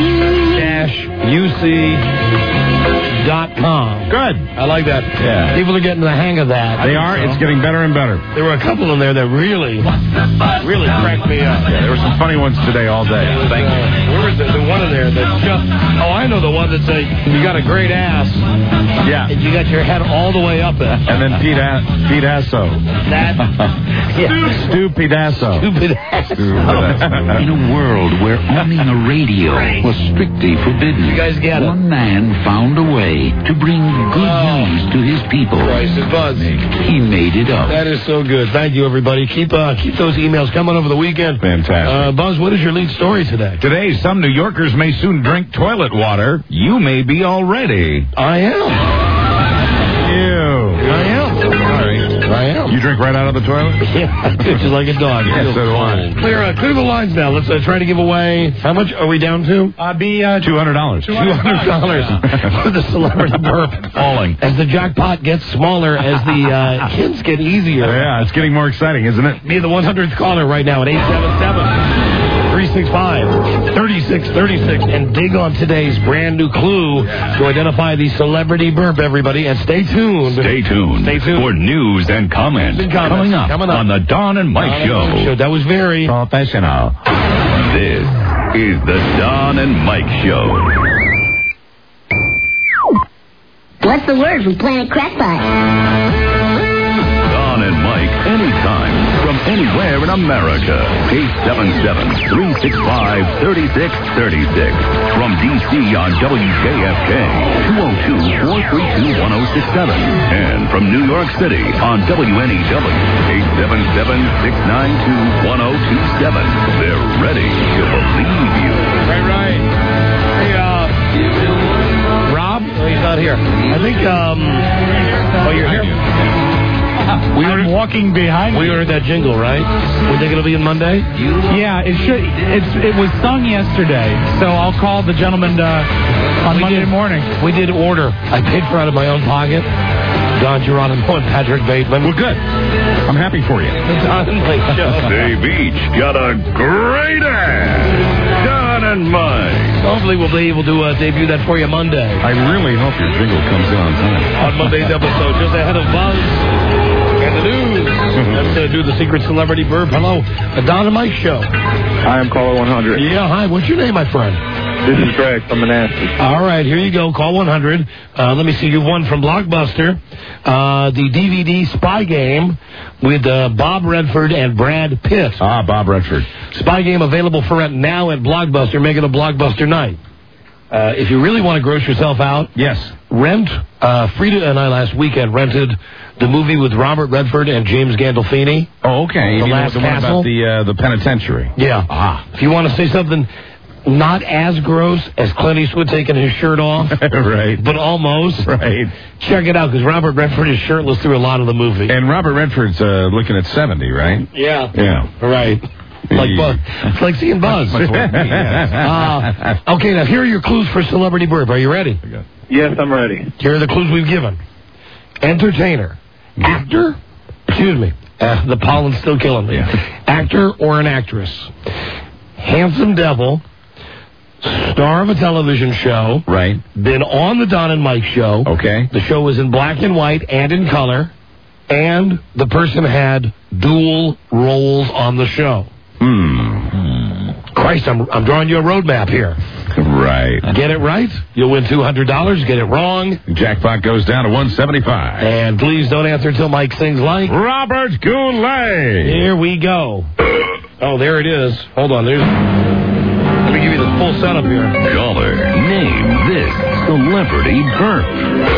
U C dot com. Good. I like that. Yeah. People are getting the hang of that. They are. It's getting better and better. There were a couple in there that really, really cracked me up. Yeah, there were some funny ones today all day. Thank you. Where was the, the one in there that's just, oh, I know the one that say, you got a great ass, Yeah. and you got your head all the way up it. And then Pete, A- Pete Asso. That, yeah. Stu Pedasso. Stupid ass. In a world where owning a radio was strictly forbidden, You guys get it. one man found a way to bring good Oh. news to his people. Christ, it Buzz. He made it up. That is so good. Thank you, everybody. Keep uh, keep those emails coming over the weekend. Fantastic. Uh, Buzz, what is your lead story today? Today, some New Yorkers may soon drink toilet water. You may be already. I am. Ew. I am. Sorry. I am. You drink right out of the toilet? Yeah, just like a dog. Yeah, so do I. Clear, uh, clear the lines now. Let's uh, try to give away. How much are we down to? Uh, be uh, Two hundred dollars. Two hundred dollars for the celebrity burp. Falling. As the jackpot gets smaller, as the uh, hints get easier. Yeah, it's getting more exciting, isn't it? Be the one hundredth caller right now at eight seven seven, three six five, three six three six and dig on today's brand new clue to identify the celebrity burp, everybody. And stay tuned. Stay tuned. Stay tuned. For news and comment. And comments. Coming up, Coming up on the Don and Mike Don Show. and Mike Show. That was very professional. This is the Don and Mike Show. What's the word from Planet Crackpot? Don and Mike, anytime, from anywhere in America. eight seven seven, three six five, three six three six. From D C on W J F K, two oh two, four three two, one oh six seven. And from New York City on W N E W, eight seven seven, six nine two, one oh two seven. They're ready to believe you. Right, right. Hey, uh, Rob? Oh, he's not here. I think, um, oh, you're here? We were I'm walking behind. We heard that jingle, right? We think it'll be in Monday? Yeah, it should. It's it was sung yesterday, so I'll call the gentleman uh, on we Monday did, morning. We did order. I paid for it out of my own pocket. Don Geronimo and Patrick Bateman. Well, good. I'm happy for you. The Don and Mike Show. They've each got a great ass. Don and Mike. Hopefully we'll be able to uh, debut that for you Monday. I really hope your jingle comes in on time. On Monday's episode, just ahead of Buzz and the news. Let's uh, do the secret celebrity burp. Hello, the Don and Mike Show. Hi, I'm caller one hundred. Yeah, hi. What's your name, my friend? This is Greg from Manassas. All right, here you go. Call one hundred. Uh, let me see. You won from Blockbuster uh, the D V D Spy Game with uh, Bob Redford and Brad Pitt. Ah, Bob Redford. Spy Game available for rent now at Blockbuster. Make it a Blockbuster night. Uh, if you really want to gross yourself out, yes, rent. Uh, Frida and I last weekend rented the movie with Robert Redford and James Gandolfini. Oh, okay. The you Last know, the one Castle. about the uh, the penitentiary. Yeah. Ah. If you want to say something not as gross as Clint Eastwood taking his shirt off, right, but almost, right. Check it out because Robert Redford is shirtless through a lot of the movie. And Robert Redford's uh, looking at seventy, right? Yeah. Yeah. Right. Like Buzz. It's like seeing Buzz. Much, much like me, yes. uh, okay, now here are your clues for Celebrity Burp. Are you ready? Yes, I'm ready. Here are the clues we've given. Entertainer. Actor. Excuse me. Uh, the pollen's still killing me. Yeah. Actor or an actress. Handsome devil. Star of a television show. Right. Been on the Don and Mike Show. Okay. The show was in black and white and in color. And the person had dual roles on the show. Hmm. Christ, I'm, I'm drawing you a roadmap here. Right. Get it right, you'll win two hundred dollars. Get it wrong, jackpot goes down to one seventy-five. And please don't answer until Mike sings like Robert Goulet. Here we go. Oh, there it is. Hold on. There's. Let me give you the full setup here. Caller, name this celebrity burp.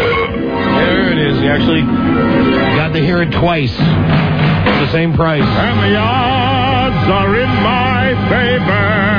There it is. You actually got to hear it twice for the same price. And the odds are in my favor.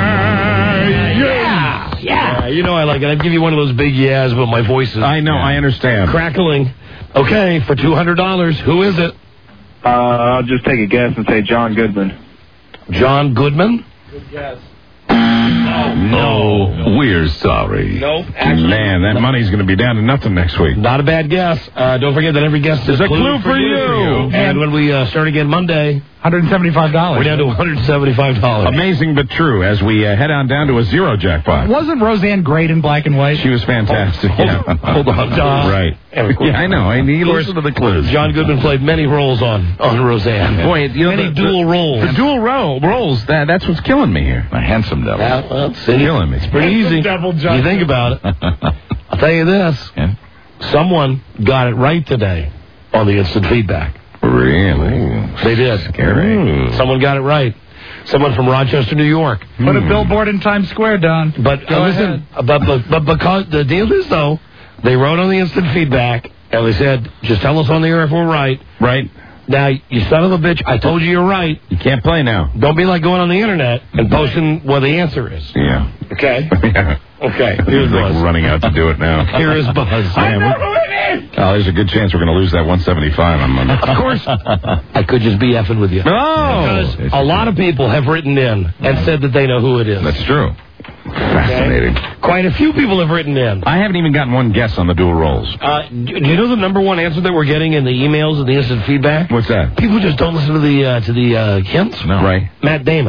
Yeah. Yeah. Yeah. You know I like it. I'd give you one of those big yeahs, but my voice is... I know. I understand. Crackling. Okay, for two hundred dollars. Who is it? Uh, I'll just take a guess and say John Goodman. John Goodman? Good guess. Oh, no. no. We're sorry. Nope. Actually, Man, that money's going to be down to nothing next week. Not a bad guess. Uh, don't forget that every guest is a clue for you. For you. And when we uh, start again Monday, one hundred seventy-five dollars. We're down to one hundred seventy-five dollars. Amazing but true as we uh, head on down to a zero jackpot. Wasn't Roseanne great in black and white? She was fantastic. Hold, yeah. hold, hold on. Uh, right. Yeah, I know. I need to listen to the clues. John Goodman played many roles on, on Roseanne. Boy, you know, many the, dual the, roles. The dual ro- roles, that, that's what's killing me here. A handsome devil. Yeah, well, it's killing me. It's pretty easy. Devil, you think about it. I'll tell you this. Yeah. Someone got it right today on the instant feedback. Really? They did. Scary. Mm. Someone got it right. Someone from Rochester, New York. Put a billboard in Times Square, Don. But Go uh, listen, ahead. but, but but because the deal is though, they wrote on the instant feedback and they said, just tell us on the air if we're right. Right. Now, you son of a bitch, I told you you're right. You can't play now. Don't be like going on the internet and posting what the answer is. Yeah. Okay? Yeah. Okay. Here's Here's like Buzz. running out to do it now. Here is Buzz. I am. Oh, there's a good chance we're going to lose that one seventy-five on Monday. Of course. I could just be effing with you. Oh. Because a lot of people have written in and said that they know who it is. That's true. Fascinating. Okay? Quite a few people have written in. I haven't even gotten one guess on the dual roles. Uh, do you know the number one answer that we're getting in the emails and the instant feedback? What's that? People just don't listen to the uh, to the uh, hints. No. Right. Matt Damon.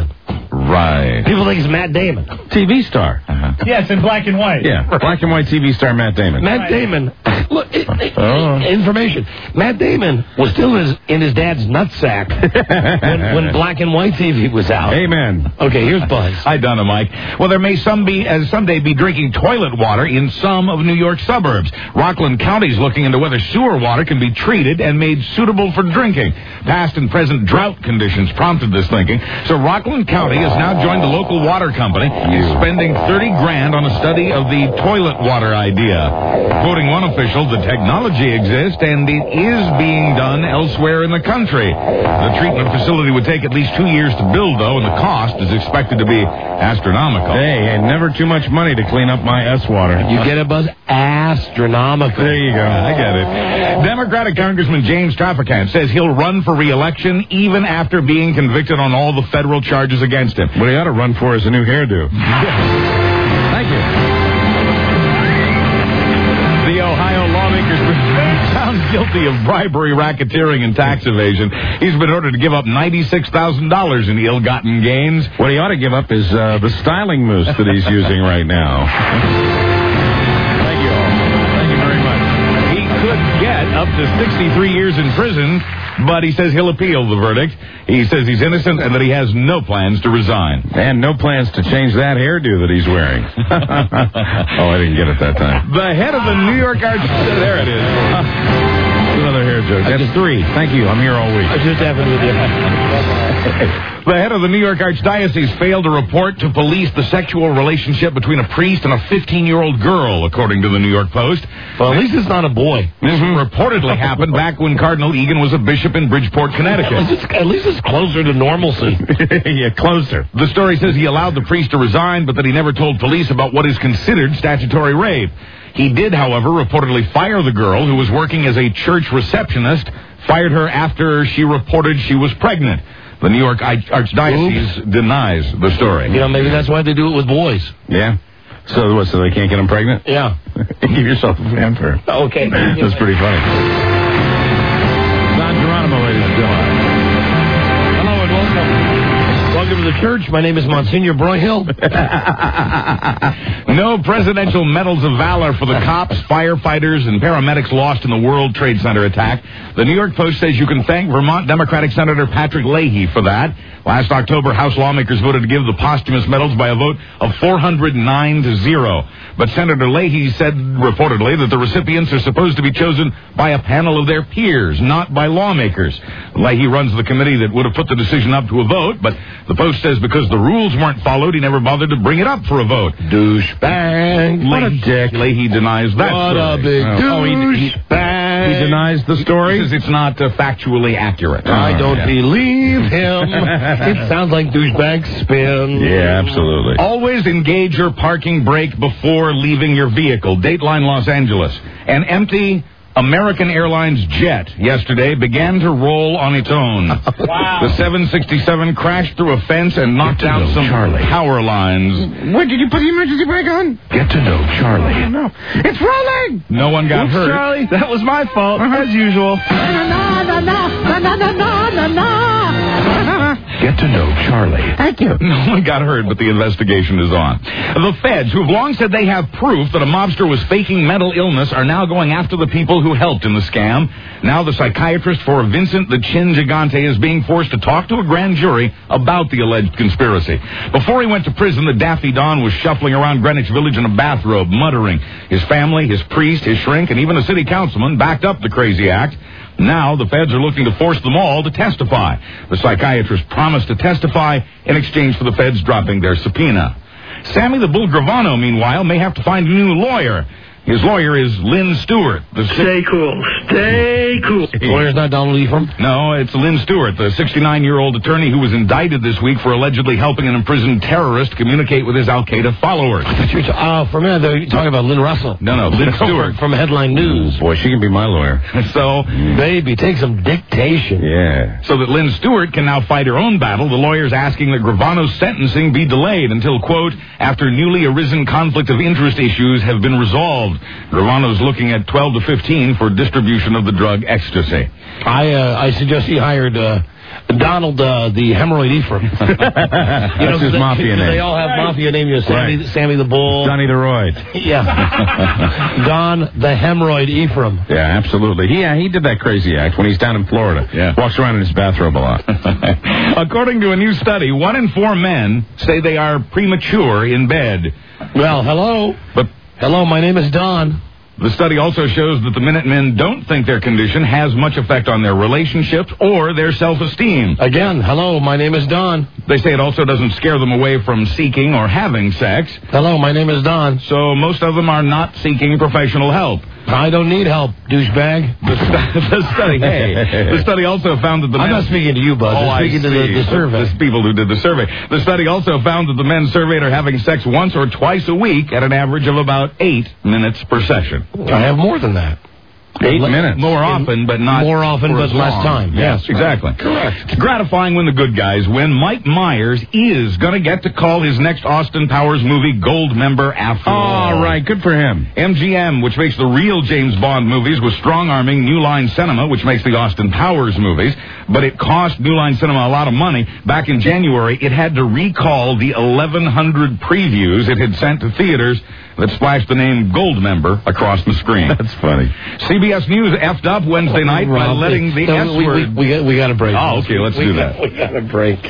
Right. People think it's Matt Damon. T V star. Uh-huh. Yes, in black and white. Yeah, black and white T V star Matt Damon. Matt Damon. Look, it, it, oh. information. Matt Damon was still in his, in his dad's nutsack when, when black and white T V was out. Amen. Okay, here's Buzz. Hi, Donna Mike. Well, there may some be, as someday be drinking toilet water in some of New York suburbs. Rockland County is looking into whether sewer water can be treated and made suitable for drinking. Past and present drought conditions prompted this thinking. So Rockland County has now joined the local water company in spending thirty grand on a study of the toilet water idea. Quoting one official, the technology exists and it is being done elsewhere in the country. The treatment facility would take at least two years to build, though, and the cost is expected to be astronomical. Hey, and never too much money to clean up my S water. You get it, Buzz? Astronomical. There you go. I get it. Democratic Congressman James Traficant says he'll run for re-election even after being convicted on all the federal charges against him. What he ought to run for is a new hairdo. Thank you. The Ohio lawmakers were found guilty of bribery, racketeering, and tax evasion. He's been ordered to give up ninety-six thousand dollars in ill-gotten gains. What he ought to give up is uh, the styling mousse that he's using right now. Thank you all. Thank you very much. He could get up to sixty-three years in prison, but he says he'll appeal the verdict. He says he's innocent and that he has no plans to resign. And no plans to change that hairdo that he's wearing. Oh, I didn't get it that time. The head of the New York Arch... There it is. Another hair joke. That's just, three. Thank you. I'm here all week. I just happened with you. The head of the New York Archdiocese failed to report to police the sexual relationship between a priest and a fifteen-year-old girl, according to the New York Post. Well, at least it's not a boy. This reportedly happened back when Cardinal Egan was a bishop in Bridgeport, Connecticut. At least it's, at least it's closer to normalcy. Yeah, closer. The story says he allowed the priest to resign, but that he never told police about what is considered statutory rape. He did, however, reportedly fire the girl who was working as a church receptionist, fired her after she reported she was pregnant. The New York Archdiocese Oops. denies the story. You know, maybe that's why they do it with boys. Yeah. So what, so they can't get them pregnant? Yeah. Give yourself a fanfare. Okay. That's pretty funny. Don Geronimo, ladies and gentlemen. Hello and welcome. Welcome to the church. My name is Monsignor Broyhill. No presidential medals of valor for the cops, firefighters, and paramedics lost in the World Trade Center attack. The New York Post says you can thank Vermont Democratic Senator Patrick Leahy for that. Last October, House lawmakers voted to give the posthumous medals by a vote of four hundred nine to zero. But Senator Leahy said reportedly that the recipients are supposed to be chosen by a panel of their peers, not by lawmakers. Leahy runs the committee that would have put the decision up to a vote, but the Post says because the rules weren't followed, he never bothered to bring it up for a vote. Douchebag. What a dick. Leahy denies that What story. a big oh, douchebag. He, he, he denies the story? He says it's not uh, factually accurate. I don't yeah. believe him. It sounds like douchebag spin. Yeah, absolutely. Always engage your parking brake before leaving your vehicle. Dateline Los Angeles. An empty American Airlines jet yesterday began to roll on its own. Wow. The seven sixty-seven crashed through a fence and knocked out some Charlie. power lines. What, did you put the emergency brake on? Get to know Charlie. No. It's rolling! No one got Oops, hurt. Charlie, that was my fault, as usual. Get to know Charlie. Thank you. No one got hurt, but the investigation is on. The feds, who've long said they have proof that a mobster was faking mental illness, are now going after the people who helped in the scam. Now the psychiatrist for Vincent the Chin Gigante is being forced to talk to a grand jury about the alleged conspiracy. Before he went to prison, the Daffy Don was shuffling around Greenwich Village in a bathrobe, muttering. His family, his priest, his shrink, and even a city councilman backed up the crazy act. Now the feds are looking to force them all to testify. The psychiatrist promised to testify in exchange for the feds dropping their subpoena. Sammy the Bull Gravano, meanwhile, may have to find a new lawyer. His lawyer is Lynn Stewart. The Stay cool. Stay cool. The lawyer's not Donald Ephraim? No, it's Lynn Stewart, the sixty-nine-year-old attorney who was indicted this week for allegedly helping an imprisoned terrorist communicate with his Al-Qaeda followers. Oh, for a minute, they're talking about Lynn Russell. No, no, Lynn Stewart. From Headline News. Boy, she can be my lawyer. So, baby, take some dictation. Yeah. So that Lynn Stewart can now fight her own battle, the lawyer's asking that Gravano's sentencing be delayed until, quote, after newly arisen conflict of interest issues have been resolved. Gravano's looking at twelve to fifteen for distribution of the drug ecstasy. I uh, I suggest he hired uh, Donald uh, the Hemorrhoid Ephraim. you That's know, his they, mafia name. They all have mafia names. You know, Sammy, Right. Sammy the Bull. Donnie the Roid. Yeah. Don the Hemorrhoid Ephraim. Yeah, absolutely. He, yeah, he did that crazy act when he's down in Florida. Yeah. Walks around in his bathrobe a lot. According to a new study, one in four men say they are premature in bed. Well, hello. But hello, my name is Don. the study also shows that the Minutemen don't think their condition has much effect on their relationships or their self-esteem. Again, hello, my name is Don. They say it also doesn't scare them away from seeking or having sex. Hello, my name is Don. So most of them are not seeking professional help. I don't need help, douchebag. The, stu- the study, hey, the study also found that the I'm men... not speaking to you, Buzz. Oh, I'm speaking I to the, see. the survey. The people who did the survey. The study also found that the men surveyed are having sex once or twice a week at an average of about eight minutes per session. I have more than that. Eight Le- minutes. More often, but not... More often, for but as less long. time. Yes, Yes, exactly. Correct. It's gratifying when the good guys win. Mike Myers is going to get to call his next Austin Powers movie Gold Member after all. All right, good for him. M G M, which makes the real James Bond movies, was strong-arming New Line Cinema, which makes the Austin Powers movies. But it cost New Line Cinema a lot of money. Back in January, it had to recall the eleven hundred previews it had sent to theaters that splashed the name Gold Member across the screen. That's funny. C B S News effed up Wednesday night by Rob, letting the no, S we, word... We, we, got, we got a break. Oh, okay, let's we do got, that. We got a break.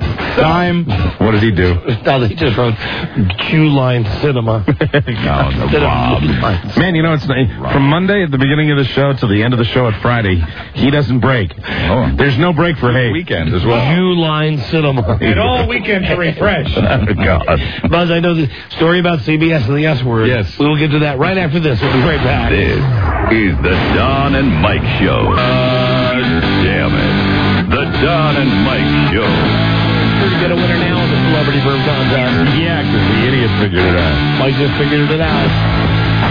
Time. What did he do? No, they just wrote Q-Line Cinema. No, no, Instead of Rob. Q-Line. Man, you know, it's from Monday at the beginning of the show to the end of the show at Friday, he doesn't break. Oh. There's no break for Hay. Weekend as well. Q-Line Cinema. And all weekend to refresh. Oh, God. Buzz, I know the story about C B S and the S word. Yes. We will get to that right after this. We'll be right back. This is the Don and Mike Show. Uh, damn it. The Don and Mike Show. Sure to get a winner now in the Celebrity Verb Contest. Yeah, because the idiot figured it out. Mike just figured it out.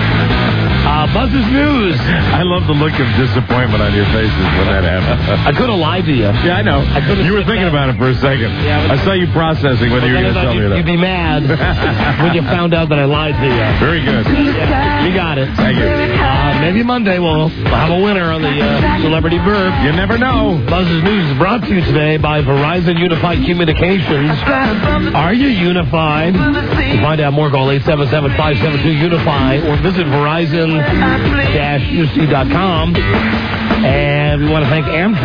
Uh, Buzz's News. I love the look of disappointment on your faces when that happened. I could have lied to you. Yeah, I know. I could've you were said thinking that. about it for a second. Yeah, but- I saw you processing whether you were going to tell me you'd, that. you'd be mad when you found out that I lied to you. Very good. Yeah, you got it. Thank you. Uh, maybe Monday we'll, we'll have a winner on the uh, Celebrity Verb. You never know. Buzz's News is brought to you today by Verizon Unified Communications. Are you unified? To find out more, call eight seven seven, five seven two, UNIFY or visit Verizon U C dot com. And we want to thank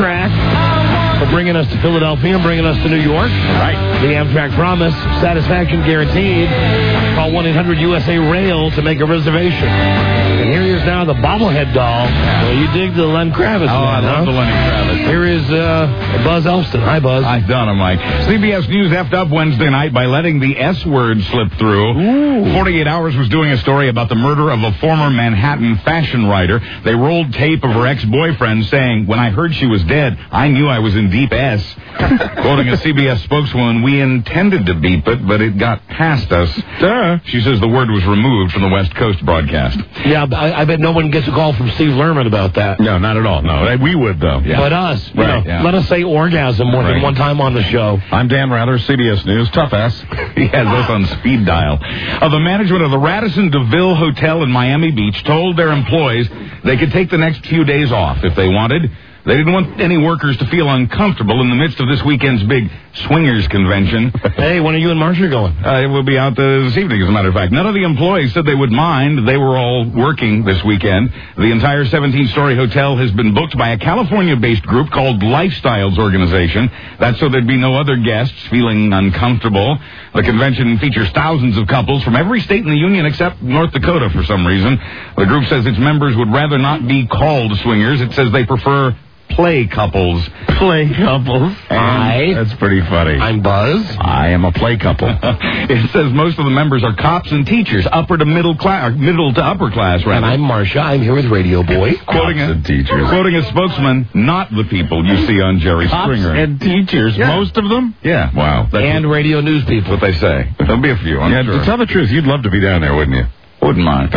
Amtrak for bringing us to Philadelphia and bringing us to New York. Right. The Amtrak promise, satisfaction guaranteed. Call one eight hundred U S A Rail to make a reservation. And here he is now, the bobblehead doll. Well, you dig the Len Kravitz, Oh, I man, love huh? the Lenny Kravitz. Here is uh, Buzz Elston. Hi, Buzz. Hi, Donna, Mike. C B S News effed up Wednesday night by letting the S word slip through. Ooh. forty-eight hours was doing a story about the murder of a former Manhattan fashion writer. They rolled tape of her ex-boyfriend saying, "When I heard she was dead, I knew I was in deep S." Quoting a C B S spokeswoman, "We intended to beep it, but it got past us." Duh. She says the word was removed from the West Coast broadcast. Yeah, I, I bet no one gets a call from Steve Lerman about that. No, not at all. No, we would, though. Yeah. But us, you Right, know, yeah. let us say orgasm more Right. than one time on the show. I'm Dan Rather, C B S News. Tough ass. He has us on speed dial. Uh, the management of the Radisson DeVille Hotel in Miami Beach told their employees they could take the next few days off if they wanted. They didn't want any workers to feel uncomfortable in the midst of this weekend's big swingers convention. Hey, when are you and Marsha going? Uh, it will be out uh, this evening, as a matter of fact. None of the employees said they would mind. They were all working this weekend. The entire seventeen-story hotel has been booked by a California-based group called Lifestyles Organization. That's so there'd be no other guests feeling uncomfortable. The convention features thousands of couples from every state in the union except North Dakota for some reason. The group says its members would rather not be called swingers. It says they prefer play couples. Play couples. Hi. That's pretty funny. I'm Buzz. I am a play couple. It says most of the members are cops and teachers, upper to middle class, middle to upper class, rather. And I'm Marsha. I'm here with Radio Boy. quoting a, and teachers. quoting a spokesman, not the people you see on Jerry Cops Springer. and teachers, Yeah. most of them? Yeah, wow. That's And radio news what, people. what they say. There'll be a few, I'm yeah, sure. to tell the truth, you'd love to be down there, wouldn't you? Wouldn't mind.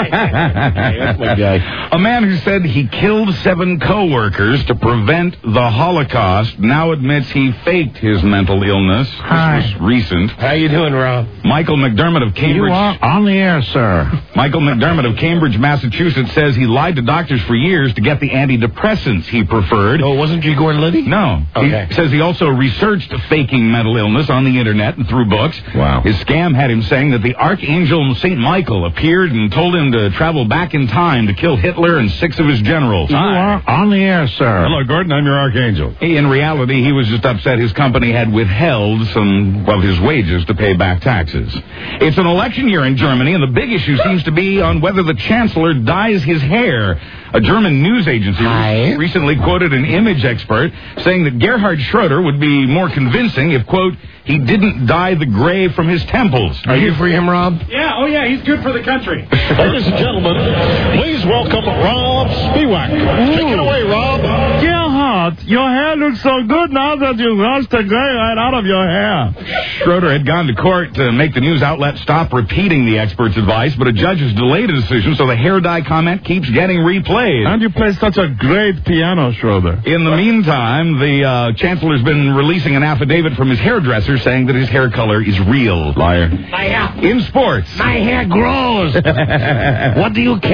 That's my guy. A man who said he killed seven co-workers to prevent the Holocaust now admits he faked his mental illness. Hi. This was recent. How you doing, Rob? Michael McDermott of Cambridge. You are on the air, sir. Michael McDermott of Cambridge, Massachusetts, says he lied to doctors for years to get the antidepressants he preferred. Oh, wasn't G. Gordon Liddy? No. Okay. He says he also researched faking mental illness on the internet and through books. Wow. His scam had him saying that the Archangel Saint Michael appeared and told him to travel back in time to kill Hitler and six of his generals. You are on the air, sir. Hello, Gordon. I'm your Archangel. In reality, he was just upset his company had withheld some of his wages to pay back taxes. It's an election year in Germany, and the big issue seems to be on whether the chancellor dyes his hair. A German news agency Hi. recently quoted an image expert saying that Gerhard Schroeder would be more convincing if, quote, he didn't dye the gray from his temples. Are you for him, Rob? Yeah, oh yeah, he's good for the country. Ladies and gentlemen, please welcome Rob Spiewak. Take it away, Rob. Gerhard, your hair looks so good now that you washed the gray right out of your hair. Schroeder had gone to court to make the news outlet stop repeating the expert's advice, but a judge has delayed a decision, so the hair dye comment keeps getting replayed. And you play such a great piano, Schroeder. In the meantime, the uh, chancellor's been releasing an affidavit from his hairdresser saying that his hair color is real. Liar. My hair. In sports. My hair grows. What do you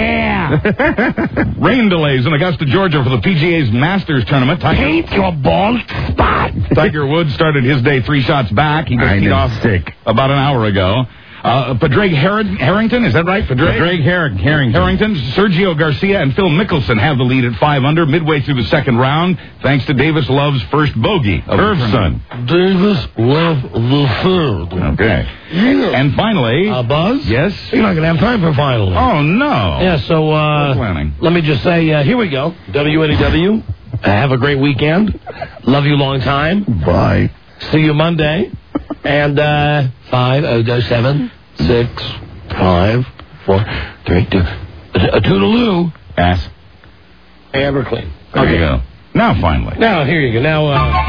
care? Rain delays in Augusta, Georgia for the P G A's Masters tournament. Tiger, Paint your bald spot. Tiger Woods started his day three shots back. He got teed off sick. about an hour ago. Uh, Padraig Har- Harrington, is that right? Padraig, Padraig Har- Harrington. Harrington, Sergio Garcia, and Phil Mickelson have the lead at five under midway through the second round, thanks to Davis Love's first bogey. Irv's son. Davis Love the third. Okay. And finally... Uh, Buzz? Yes? You're not going to have time for finally. Oh, no. Yeah, so, uh... planning. Let me just say, uh, here we go. W N E W. Uh, have a great weekend. Love you long time. Bye. See you Monday. And, uh, five, oh, go seven, six, five, four, three, two, a toodaloo. Ass. Everclean. There you go. Now, finally. Now, here you go. Now,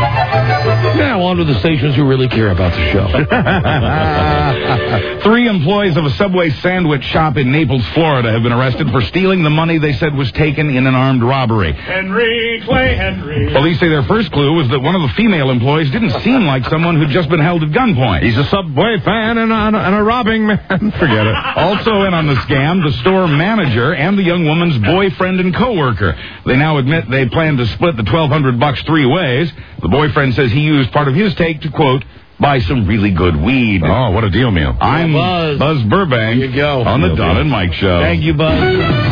uh, now on to the stations who really care about the show. Three employees of a Subway sandwich shop in Naples, Florida, have been arrested for stealing the money they said was taken in an armed robbery. Henry, Clay Henry. Police say their first clue was that one of the female employees didn't seem like someone who'd just been held at gunpoint. He's a Subway fan and a, and a robbing man. Forget it. Also in on the scam, the store manager and the young woman's boyfriend and coworker. They now admit they plan to split the twelve hundred bucks three ways. The boyfriend says he used part of his take to, quote, buy some really good weed. Oh, what a deal meal. I'm Buzz. Buzz Burbank Here you go. on the Don and Mike Show. Thank you, Buzz. All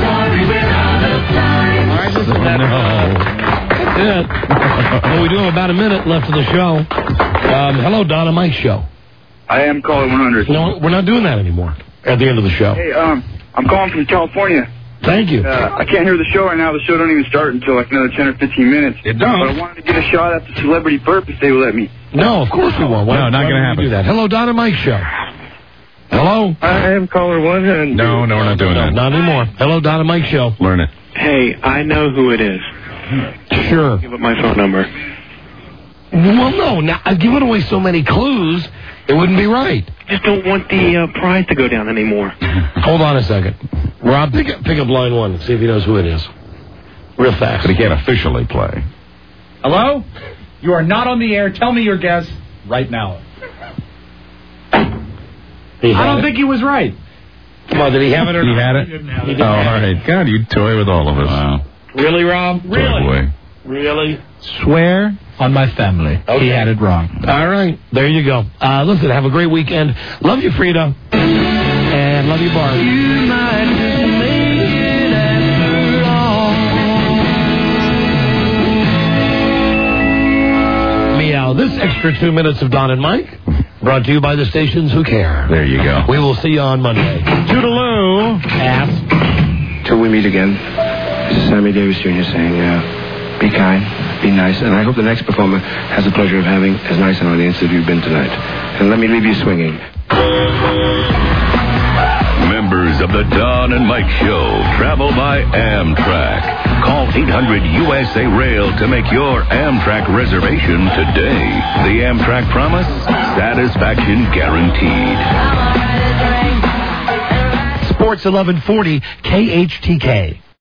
right, listen to that. That's it. Well, we do have about a minute left of the show. Um, hello, Don and Mike Show. I am caller one hundred. No, we're not doing that anymore at the end of the show. Hey, um, I'm calling from California. Thank you. Uh, I can't hear the show right now. The show don't even start until like another ten or fifteen minutes. It don't. But I wanted to get a shot at the celebrity burp if they will let me. No, of course we won't. Why, No, not why gonna would we happen. Do that. Hello, Don and Mike Show. Hello. I am caller one hundred. No, no, we're not doing No, that. not anymore. Hello, Don and Mike Show. Learn it. Hey, I know who it is. Sure. Give up my phone number. Well, no. Now, I've given away so many clues, it wouldn't be right. I just don't want the uh, prize to go down anymore. Hold on a second. Rob, pick up, pick up line one and see if he knows who it is. Real fast. But he can't officially play. Hello? You are not on the air. Tell me your guess right now. He I had don't it. think he was right. Come on, did he have it or He not? had it? He didn't have He it. didn't Oh, all have it. right. God, you toy with all of us. Wow. Really, Rob? Toy boy. Really? Swear on my family. Okay. He had it wrong. All right. There you go. Uh, listen, have a great weekend. Love you, Frida. And love you, Bart. You might just make it after all. Meow. This extra two minutes of Don and Mike brought to you by the stations who care. There you go. We will see you on Monday. Toodaloo. Ass. Till we meet again, this is Sammy Davis Junior saying, uh, be kind, be nice, and I hope the next performer has the pleasure of having as nice an audience as you've been tonight. And let me leave you swinging. Members of the Don and Mike Show travel by Amtrak. Call eight hundred U S A Rail to make your Amtrak reservation today. The Amtrak promise, satisfaction guaranteed. Sports Sports eleven forty K H T K.